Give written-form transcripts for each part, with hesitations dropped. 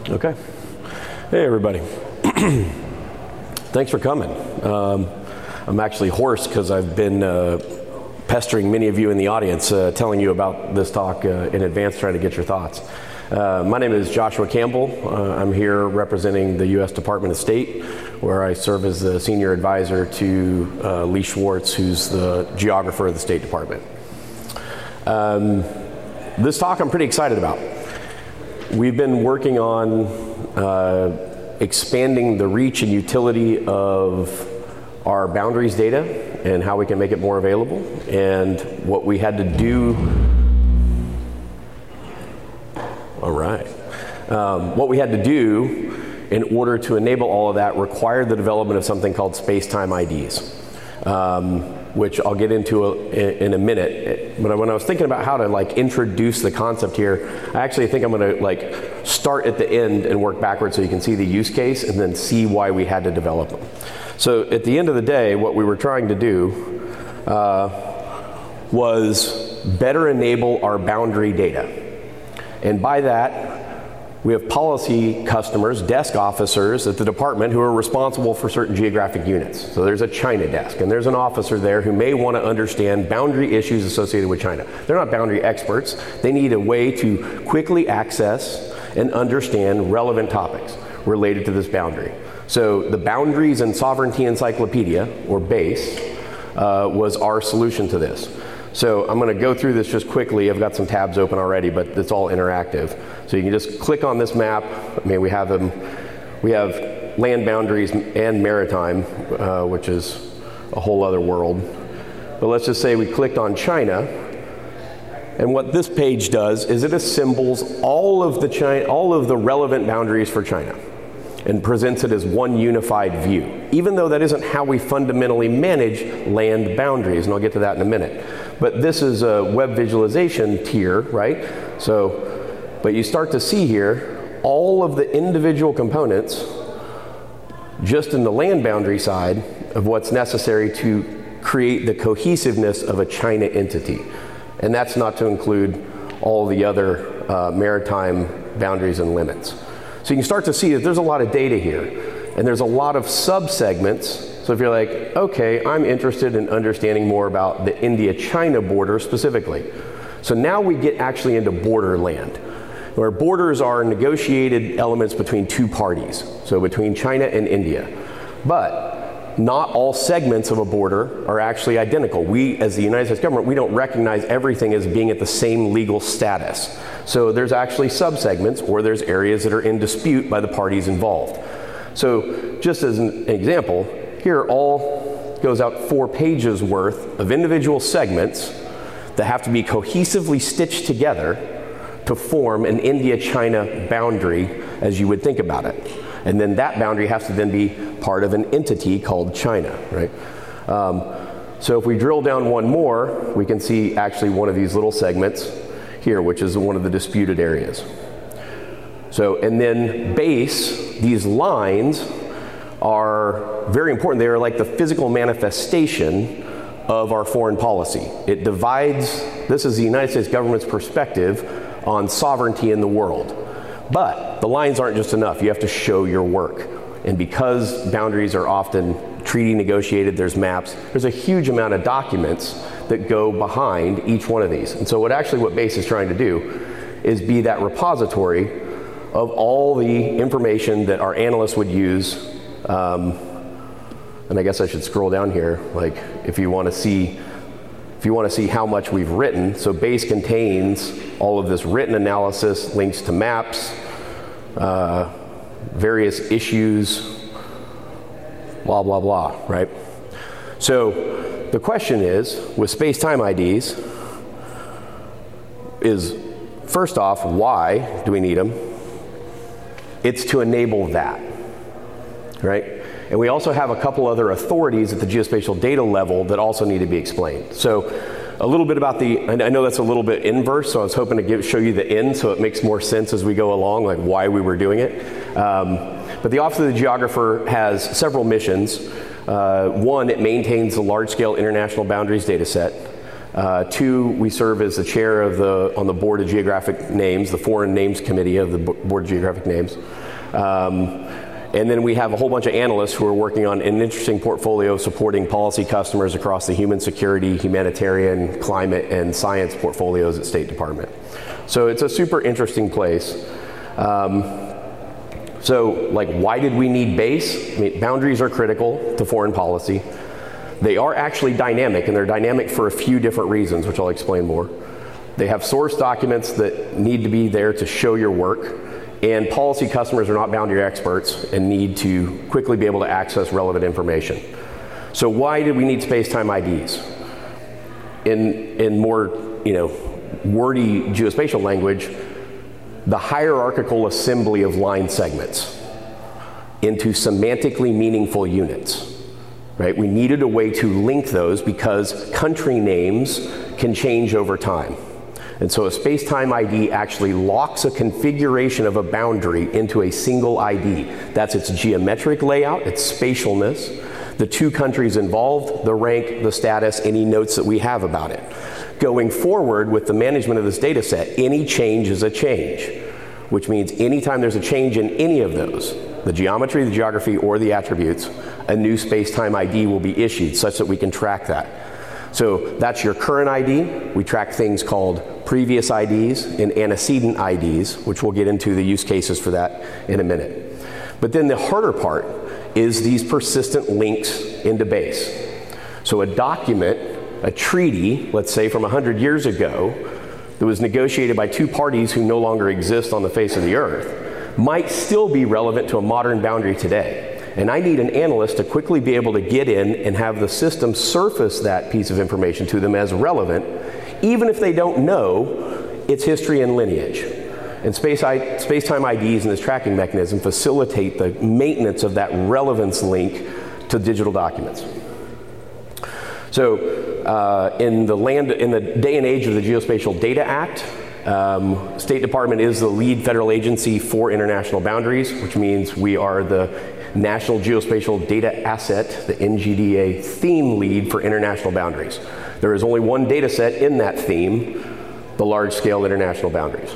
Okay. Hey, everybody. Thanks for coming. I'm actually hoarse because I've been pestering many of you in the audience, telling you about this talk in advance, trying to get your thoughts. My name is Joshua Campbell. I'm here representing the U.S. Department of State, where I serve as the senior advisor to Lee Schwartz, who's the geographer of the State Department. This talk I'm pretty excited about. We've been working on expanding the reach and utility of our boundaries data and how we can make it more available. And what we had to do, what we had to do in order to enable all of that required the development of something called space-time IDs, which I'll get into in a minute. But when I was thinking about how to introduce the concept here, I actually think I'm going to start at the end and work backwards so you can see the use case and then see why we had to develop them. So at the end of the day, what we were trying to do was better enable our boundary data. And by that, we have policy customers, desk officers at the department who are responsible for certain geographic units. So there's a China desk, and there's an officer there who may want to understand boundary issues associated with China. They're not boundary experts. They need a way to quickly access and understand relevant topics related to this boundary. So the Boundaries and Sovereignty Encyclopedia, or BASE, was our solution to this. So I'm going to go through this just quickly. I've got some tabs open already, but it's all interactive. So you can just click on this map. I mean, we have them. We have land boundaries and maritime, which is a whole other world. But let's just say we clicked on China. And what this page does is it assembles all of the relevant boundaries for China and presents it as one unified view, even though that isn't how we fundamentally manage land boundaries, and I'll get to that in a minute. But this is a web visualization tier, right? But you start to see here all of the individual components just in the land boundary side of what's necessary to create the cohesiveness of a China entity. And that's not to include all the other maritime boundaries and limits. So you can start to see that there's a lot of data here, and there's a lot of sub-segments. So if you're like, okay, I'm interested in understanding more about the India-China border specifically. So now we get actually into borderland, where borders are negotiated elements between two parties, so between China and India. But not all segments of a border are actually identical. We, as the United States government, we don't recognize everything as being at the same legal status. So there's actually sub-segments, or there's areas that are in dispute by the parties involved. So just as an example, here all goes out 4 pages worth of individual segments that have to be cohesively stitched together to form an India-China boundary as you would think about it. And then that boundary has to then be part of an entity called China, right? So if we drill down one more, we can see actually one of these little segments here, which is one of the disputed areas. So, and then BASE, these lines are very important. They are like the physical manifestation of our foreign policy. It divides, this is the United States government's perspective on sovereignty in the world. But the lines aren't just enough. You have to show your work. And because boundaries are often treaty negotiated, there's maps, there's a huge amount of documents that go behind each one of these. And so what BASE is trying to do is be that repository of all the information that our analysts would use. And I guess I should scroll down here, like if you want to see how much we've written. So BASE contains all of this written analysis, links to maps, various issues, blah, blah, blah, right? So the question is, with space-time IDs, is first off, why do we need them? It's to enable that, right? And we also have a couple other authorities at the geospatial data level that also need to be explained. So a little bit about I know that's a little bit inverse, so I was hoping to show you the end so it makes more sense as we go along, like why we were doing it. But the Office of the Geographer has several missions. One, it maintains the large-scale international boundaries data set. 2, we serve as the chair of on the Board of Geographic Names, the Foreign Names Committee of the Board of Geographic Names. And then we have a whole bunch of analysts who are working on an interesting portfolio supporting policy customers across the human security, humanitarian, climate, and science portfolios at State Department. So it's a super interesting place. So, like, why did we need BASE? I mean, boundaries are critical to foreign policy. They are actually dynamic, and they're dynamic for a few different reasons, which I'll explain more. They have source documents that need to be there to show your work, and policy customers are not boundary experts and need to quickly be able to access relevant information. So why did we need space-time IDs? In more, wordy geospatial language, the hierarchical assembly of line segments into semantically meaningful units. Right? We needed a way to link those because country names can change over time. And so a space-time ID actually locks a configuration of a boundary into a single ID. That's its geometric layout, its spatialness, the 2 countries involved, the rank, the status, any notes that we have about it. Going forward with the management of this data set, any change is a change, which means anytime there's a change in any of those, the geometry, the geography, or the attributes, a new space-time ID will be issued such that we can track that. So that's your current ID. We track things called previous IDs and antecedent IDs, which we'll get into the use cases for that in a minute. But then the harder part is these persistent links into BASE. So a document, a treaty, let's say from 100 years ago, that was negotiated by 2 parties who no longer exist on the face of the earth, might still be relevant to a modern boundary today. And I need an analyst to quickly be able to get in and have the system surface that piece of information to them as relevant, even if they don't know its history and lineage. And space-time IDs and this tracking mechanism facilitate the maintenance of that relevance link to digital documents. So in the day and age of the Geospatial Data Act, State Department is the lead federal agency for international boundaries, which means we are the National Geospatial Data Asset, the NGDA theme lead for international boundaries. There is only one data set in that theme, the large-scale international boundaries.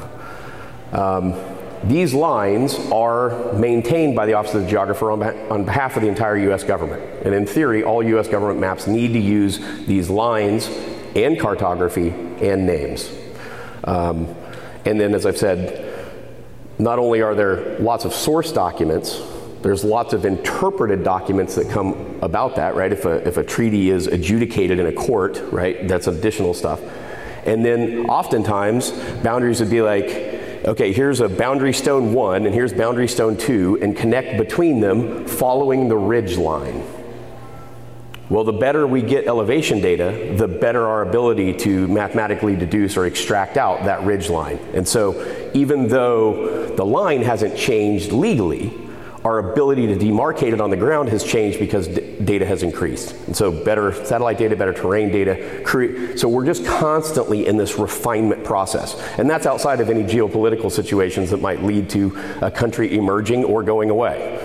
These lines are maintained by the Office of the Geographer on behalf of the entire U.S. government. And in theory, all U.S. government maps need to use these lines and cartography and names. And then, as I've said, not only are there lots of source documents, there's lots of interpreted documents that come about that, right? If a treaty is adjudicated in a court, right, that's additional stuff. And then oftentimes, boundaries would be like, okay, here's a boundary stone 1 and here's boundary stone 2, and connect between them following the ridge line. Well, the better we get elevation data, the better our ability to mathematically deduce or extract out that ridge line. And so even though the line hasn't changed legally, our ability to demarcate it on the ground has changed because data has increased. And so better satellite data, better terrain data. So we're just constantly in this refinement process. And that's outside of any geopolitical situations that might lead to a country emerging or going away.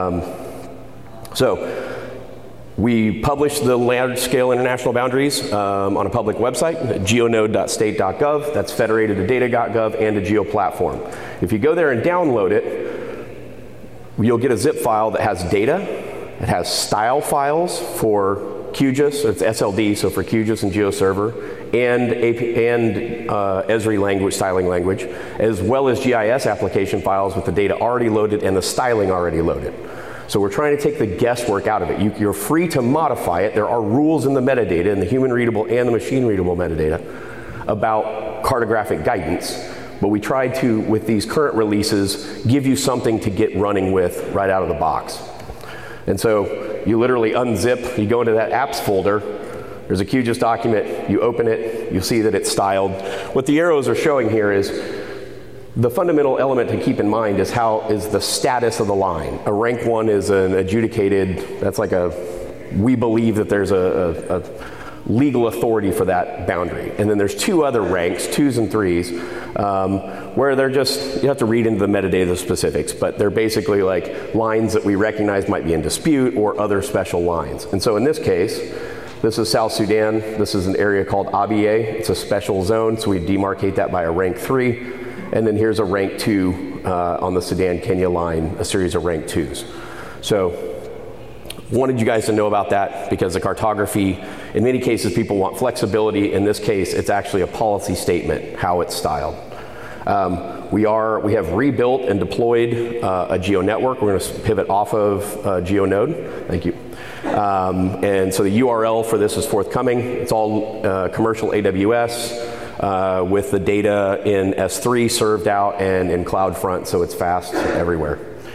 So we publish the large-scale international boundaries on a public website, geonode.state.gov. That's federated to data.gov and a geo platform. If you go there and download it, you'll get a zip file that has data. It has style files for QGIS, it's SLD, so for QGIS and GeoServer, and Esri language, styling language, as well as GIS application files with the data already loaded and the styling already loaded. So we're trying to take the guesswork out of it. You're free to modify it. There are rules in the metadata, in the human readable and the machine readable metadata, about cartographic guidance. But we tried to, with these current releases, give you something to get running with right out of the box. And so you literally unzip, you go into that apps folder, there's a QGIS document, you open it, you see that it's styled. What the arrows are showing here is the fundamental element to keep in mind is the status of the line. A rank 1 is an adjudicated, that's like we believe that there's a legal authority for that boundary. And then there's 2 other ranks, 2s and 3s, where they're just, you have to read into the metadata specifics, but they're basically like lines that we recognize might be in dispute or other special lines. And so in this case, This is South Sudan. This is an area called Abyei. It's a special zone, so we demarcate that by a rank 3. And then here's a rank 2 on the Sudan-Kenya line, a series of rank 2s. So wanted you guys to know about that because the cartography, in many cases people want flexibility. In this case, it's actually a policy statement, how it's styled. We have rebuilt and deployed a GeoNetwork. We're going to pivot off of GeoNode. Thank you. And so the URL for this is forthcoming. It's all commercial AWS with the data in S3 served out and in CloudFront, so it's fast everywhere.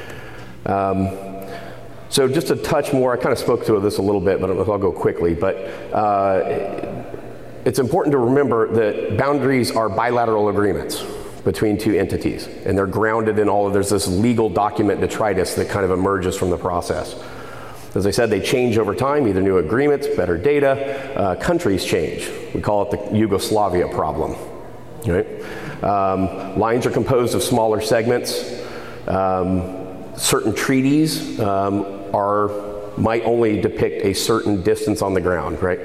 So just to touch more, I kind of spoke to this a little bit, but I'll go quickly. But it's important to remember that boundaries are bilateral agreements between two entities, and they're grounded in there's this legal document detritus that kind of emerges from the process. As I said, they change over time, either new agreements, better data, countries change. We call it the Yugoslavia problem, right? Lines are composed of smaller segments. Certain treaties might only depict a certain distance on the ground, right?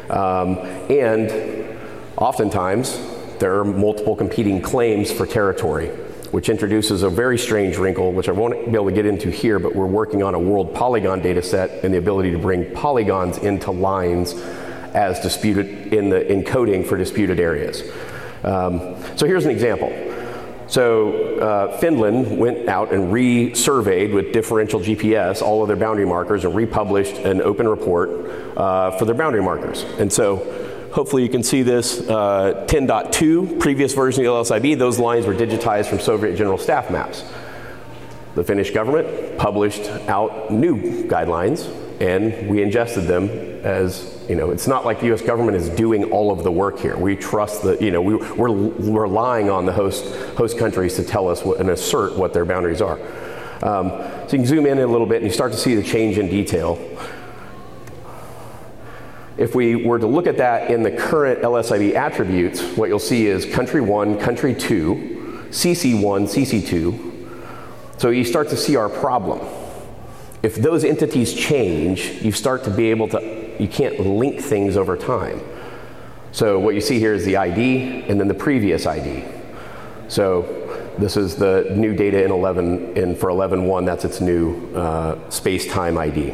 And oftentimes, there are multiple competing claims for territory, which introduces a very strange wrinkle, which I won't be able to get into here, but we're working on a world polygon data set and the ability to bring polygons into lines as disputed in the encoding for disputed areas. So here's an example. So Finland went out and re-surveyed with differential GPS all of their boundary markers and republished an open report for their boundary markers. And so hopefully you can see this 10.2, previous version of the LSIB, those lines were digitized from Soviet General Staff maps. The Finnish government published out new guidelines, and we ingested them as, it's not like the US government is doing all of the work here. We trust that, we're relying on the host countries to tell us and assert what their boundaries are. So you can zoom in a little bit and you start to see the change in detail. If we were to look at that in the current LSIB attributes, what you'll see is country 1, country 2, CC1, CC2. So you start to see our problem. If those entities change, you start to be able you can't link things over time. So what you see here is the ID and then the previous ID. So this is the new data in 11, and for 11.1, that's its new space-time ID.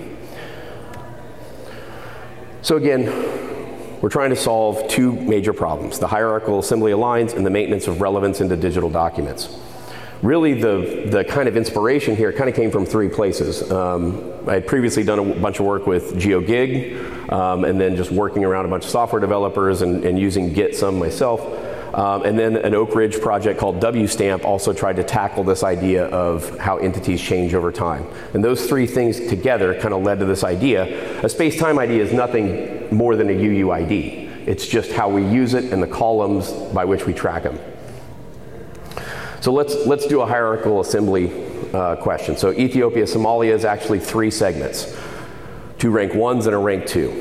So again, we're trying to solve two major problems: the hierarchical assembly of lines and the maintenance of relevance into digital documents. Really, the kind of inspiration here kind of came from three places. I had previously done a bunch of work with GeoGig, and then just working around a bunch of software developers and using Git some myself. And then an Oak Ridge project called WStamp also tried to tackle this idea of how entities change over time. And those three things together kind of led to this idea. A space-time ID is nothing more than a UUID. It's just how we use it and the columns by which we track them. So let's do a hierarchical assembly question. So Ethiopia, Somalia is actually 3 segments, 2 rank 1s and a rank 2.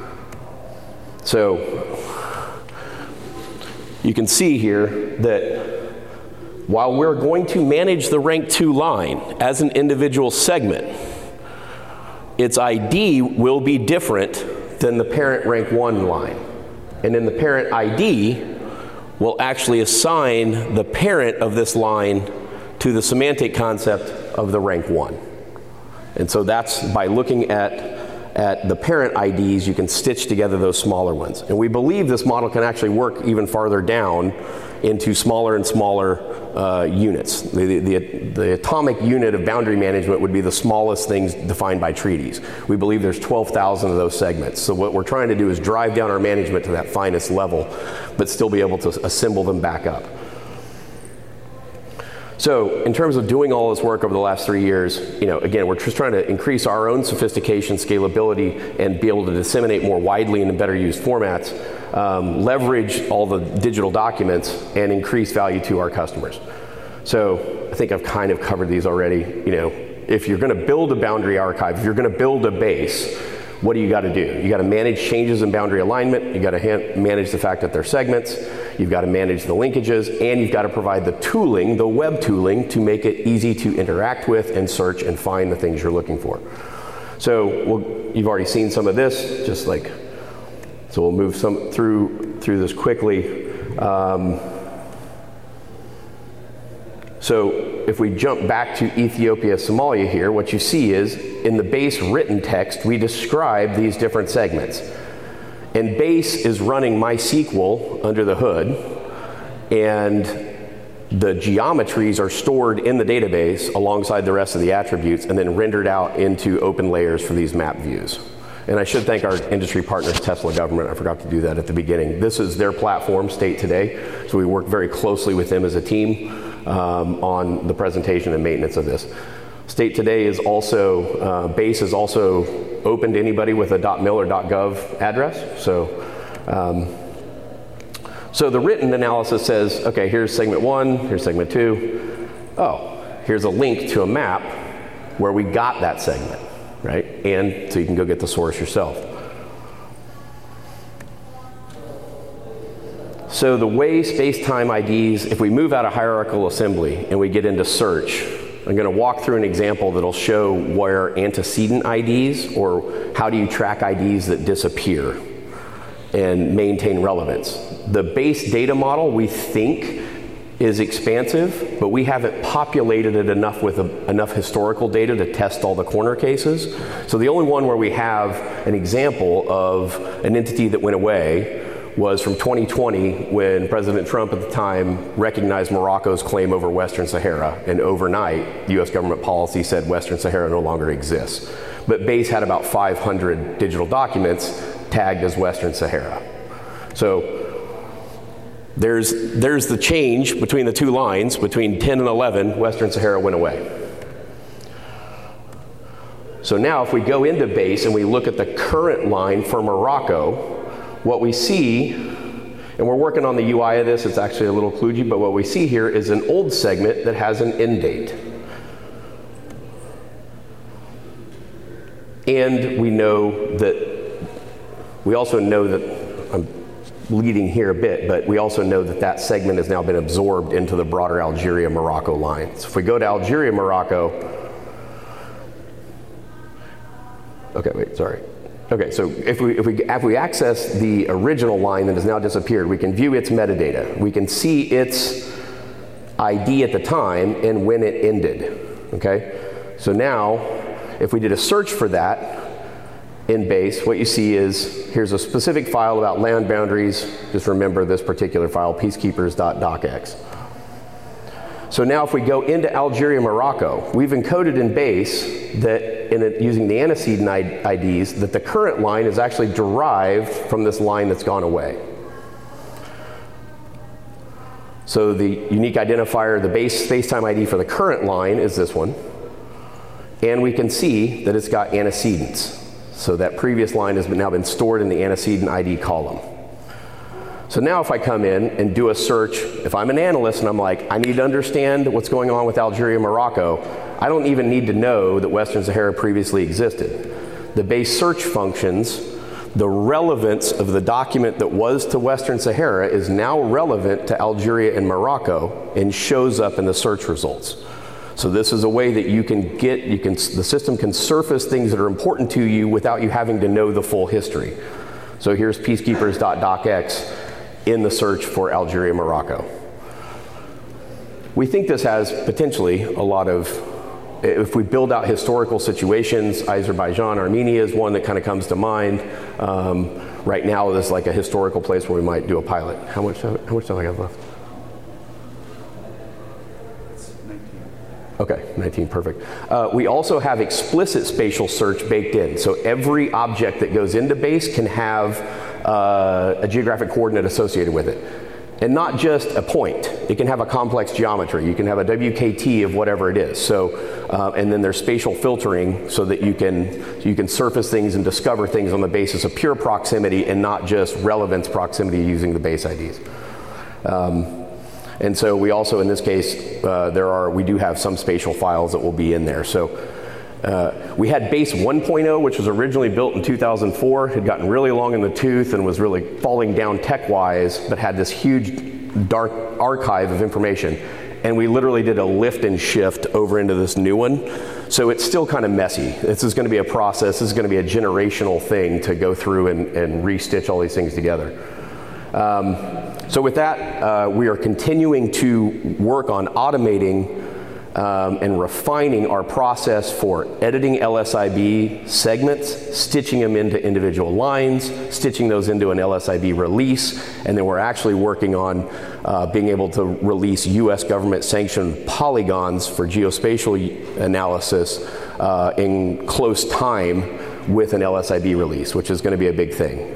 So you can see here that while we're going to manage the rank 2 line as an individual segment, its ID will be different than the parent rank 1 line. And in the parent ID, we'll actually assign the parent of this line to the semantic concept of the rank 1. And so that's by looking at the parent IDs, you can stitch together those smaller ones. And we believe this model can actually work even farther down into smaller and smaller units. The atomic unit of boundary management would be the smallest things defined by treaties. We believe there's 12,000 of those segments. So what we're trying to do is drive down our management to that finest level, but still be able to assemble them back up. So in terms of doing all this work over the last 3 years, again, we're just trying to increase our own sophistication, scalability, and be able to disseminate more widely in better used formats, leverage all the digital documents, and increase value to our customers. So I think I've kind of covered these already. If you're going to build a boundary archive, if you're going to build a base, what do you got to do? You got to manage changes in boundary alignment. You got to manage the fact that they're segments. You've got to manage the linkages, and you've got to provide the tooling, the web tooling, to make it easy to interact with and search and find the things you're looking for. So you've already seen some of this, just like So we'll move through this quickly. So if we jump back to Ethiopia, Somalia here, what you see is in the base written text, we describe these different segments. And base is running MySQL under the hood, and the geometries are stored in the database alongside the rest of the attributes and then rendered out into open layers for these map views. And I should thank our industry partners, Tesla Government. I forgot to do that at the beginning. This is their platform, State Today. So we work very closely with them as a team on the presentation and maintenance of this. State Today is also, base is also open to anybody with a .mil or .gov address. So the written analysis says, okay, here's segment 1, here's segment 2. Oh, here's a link to a map where we got that segment, right? And so you can go get the source yourself. So the way space-time IDs, if we move out of hierarchical assembly and we get into search, I'm going to walk through an example that'll show where antecedent IDs, or how do you track IDs that disappear and maintain relevance. The base data model we think is expansive, but we haven't populated it enough with enough historical data to test all the corner cases. So the only one where we have an example of an entity that went away was from 2020, when President Trump at the time recognized Morocco's claim over Western Sahara, and overnight, US government policy said Western Sahara no longer exists. But BASE had about 500 digital documents tagged as Western Sahara. So there's the change between the two lines. Between 10 and 11, Western Sahara went away. So now if we go into BASE and we look at the current line for Morocco, what we see, and we're working on the UI of this, it's actually a little kludgy, but what we see here is an old segment that has an end date. And we also know that, I'm leading here a bit, but we also know that that segment has now been absorbed into the broader Algeria-Morocco line. So if we go to Algeria-Morocco, okay, wait, sorry. Okay, so if we access the original line that has now disappeared, we can view its metadata. We can see its ID at the time and when it ended, okay? So now, if we did a search for that in BASE, what you see is, here's a specific file about land boundaries. Just remember this particular file, peacekeepers.docx. So now if we go into Algeria, Morocco, we've encoded in BASE that, using the antecedent IDs, that the current line is actually derived from this line that's gone away. So the unique identifier, the base space-time ID for the current line is this one. And we can see that it's got antecedents. So that previous line has now been stored in the antecedent ID column. So now if I come in and do a search, if I'm an analyst and I'm like, I need to understand what's going on with Algeria, Morocco, I don't even need to know that Western Sahara previously existed. The base search functions, the relevance of the document that was to Western Sahara is now relevant to Algeria and Morocco and shows up in the search results. So this is a way that the system can surface things that are important to you without you having to know the full history. So here's peacekeepers.docx in the search for Algeria, Morocco. We think this has potentially a lot of, if we build out historical situations, Azerbaijan, Armenia is one that kind of comes to mind. Right now, there's like a historical place where we might do a pilot. How much time I got left? Okay, 19, perfect. We also have explicit spatial search baked in. So every object that goes into BASE can have a geographic coordinate associated with it. And not just a point. It can have a complex geometry. You can have a WKT of whatever it is. So, and then there's spatial filtering so that you can surface things and discover things on the basis of pure proximity and not just relevance proximity using the base IDs. And so we also, in this case, we do have some spatial files that will be in there. So we had BASE 1.0, which was originally built in 2004, had gotten really long in the tooth and was really falling down tech-wise, but had this huge dark archive of information. and we literally did a lift and shift over into this new one. So it's still kind of messy. This is going to be a process. This is going to be a generational thing to go through and restitch all these things together. So with that, we are continuing to work on automating and refining our process for editing LSIB segments, stitching them into individual lines, stitching those into an LSIB release, and then we're actually working on being able to release US government sanctioned polygons for geospatial analysis in close time with an LSIB release, which is going to be a big thing.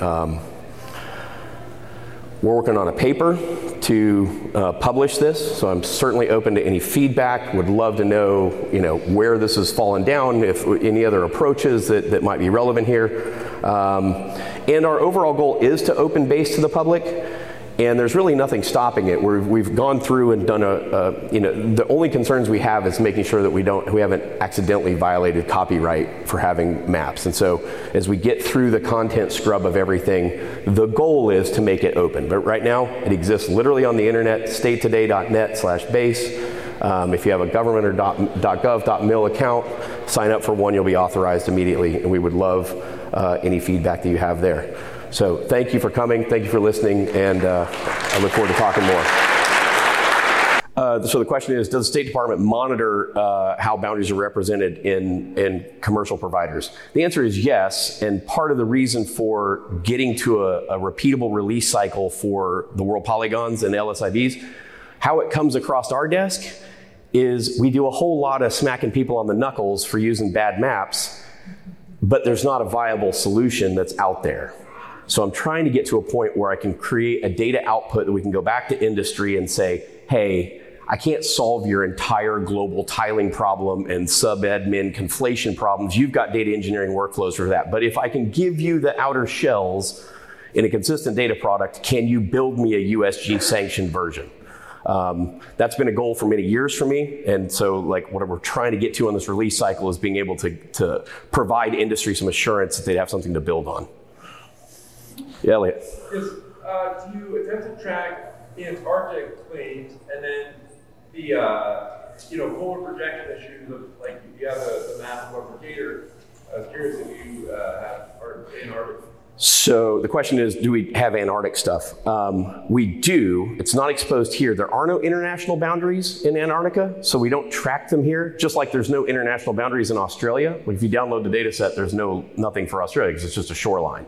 We're working on a paper to publish this, so I'm certainly open to any feedback. Would love to know, where this has fallen down, if any other approaches that might be relevant here. And our overall goal is to open base to the public, and there's really nothing stopping it. We've gone through and done the only concerns we have is making sure that we haven't accidentally violated copyright for having maps. And so as we get through the content scrub of everything, the goal is to make it open. But right now, it exists literally on the internet, statetoday.net/base. If you have a government or .gov.mil account, sign up for one, you'll be authorized immediately, and we would love any feedback that you have there. So thank you for coming, thank you for listening, and I look forward to talking more. So the question is, does the State Department monitor how boundaries are represented in commercial providers? The answer is yes, and part of the reason for getting to a repeatable release cycle for the world polygons and LSIBs, how it comes across our desk is we do a whole lot of smacking people on the knuckles for using bad maps, but there's not a viable solution that's out there. So I'm trying to get to a point where I can create a data output that we can go back to industry and say, hey, I can't solve your entire global tiling problem and sub-admin conflation problems. You've got data engineering workflows for that. But if I can give you the outer shells in a consistent data product, can you build me a USG sanctioned version? That's been a goal for many years for me. And so what we're trying to get to on this release cycle is being able to provide industry some assurance that they'd have something to build on. Yeah, Elliot. Yes, do you attempt to track Antarctic claims and then the polar projection issues of if you have the map of Mercator? I was curious if you have Antarctic. So the question is, do we have Antarctic stuff? We do. It's not exposed here. There are no international boundaries in Antarctica, so we don't track them here. Just like there's no international boundaries in Australia. If you download the data set, there's nothing for Australia because it's just a shoreline.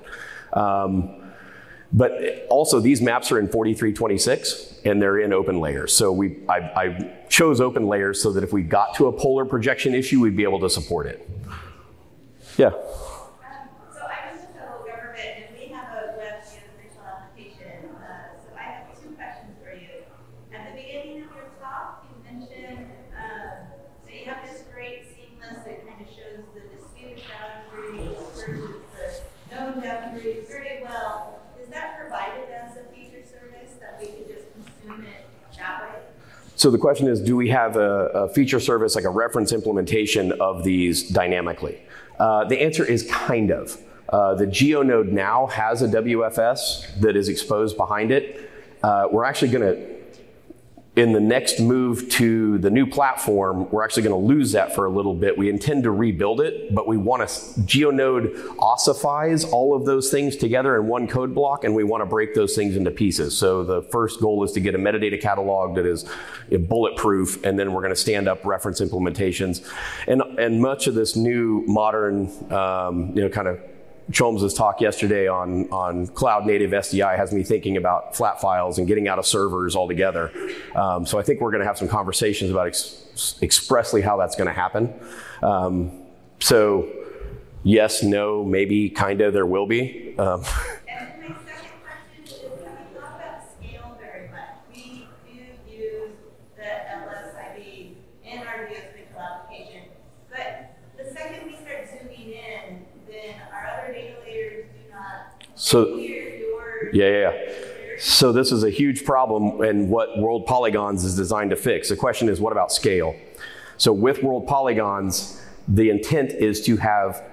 But also these maps are in 4326 and they're in open layers. So I chose open layers so that if we got to a polar projection issue, we'd be able to support it. Yeah. So I was with the federal government and we have a web geospatial application. So I have two questions for you. At the beginning of your talk, you mentioned, so you have this great seamless that kind of shows the disputed boundaries versus the known boundaries very well. Is that provided as a feature service that we could just consume it that way? So the question is, do we have a feature service, like a reference implementation of these dynamically? The answer is kind of. The GeoNode now has a WFS that is exposed behind it. We're actually going to, in the next move to the new platform, we're actually going to lose that for a little bit. We intend to rebuild it, but we want to, GeoNode ossifies all of those things together in one code block, and we want to break those things into pieces. So the first goal is to get a metadata catalog that is bulletproof, and then we're going to stand up reference implementations. And much of this new modern, kind of Cholmes' talk yesterday on cloud native SDI has me thinking about flat files and getting out of servers altogether. So I think we're going to have some conversations about expressly how that's going to happen. So yes, no, maybe, kind of, there will be. And my second question is, have you thought about scale very much? We do use the LSIB in our geospatial application, but the second we start zooming in, then our other data layers do not hear your... Yeah. So this is a huge problem, and what World Polygons is designed to fix. The question is, what about scale? So with World Polygons, the intent is to have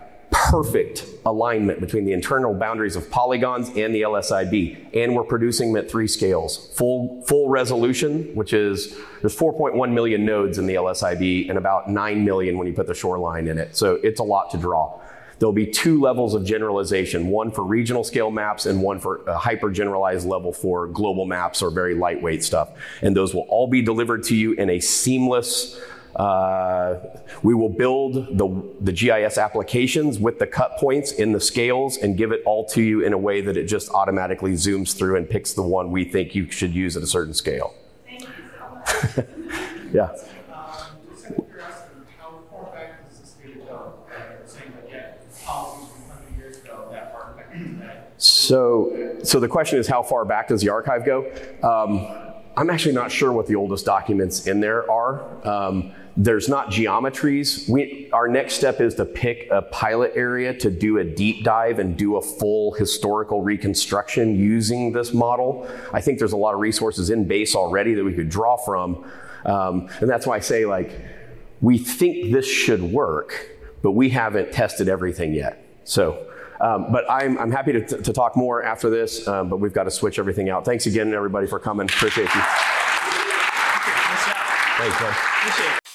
perfect alignment between the internal boundaries of polygons and the LSIB. And we're producing them at 3 scales. Full resolution, which is, there's 4.1 million nodes in the LSIB and about 9 million when you put the shoreline in it. So it's a lot to draw. There'll be 2 levels of generalization, one for regional scale maps and one for a hyper generalized level for global maps or very lightweight stuff. And those will all be delivered to you in a seamless, we will build the GIS applications with the cut points in the scales and give it all to you in a way that it just automatically zooms through and picks the one we think you should use at a certain scale. Thank you so much. Yeah. Just out of curiosity, how far back does this data go? You're saying that, yeah, policies from 100 years ago that are affecting that. So the question is, how far back does the archive go? I'm actually not sure what the oldest documents in there are. There's not geometries. Our next step is to pick a pilot area to do a deep dive and do a full historical reconstruction using this model. I think there's a lot of resources in BASE already that we could draw from. And that's why I say, like, we think this should work, but we haven't tested everything yet. So, but I'm happy to talk more after this, but we've got to switch everything out. Thanks again, everybody, for coming. Appreciate you. Thanks, bud.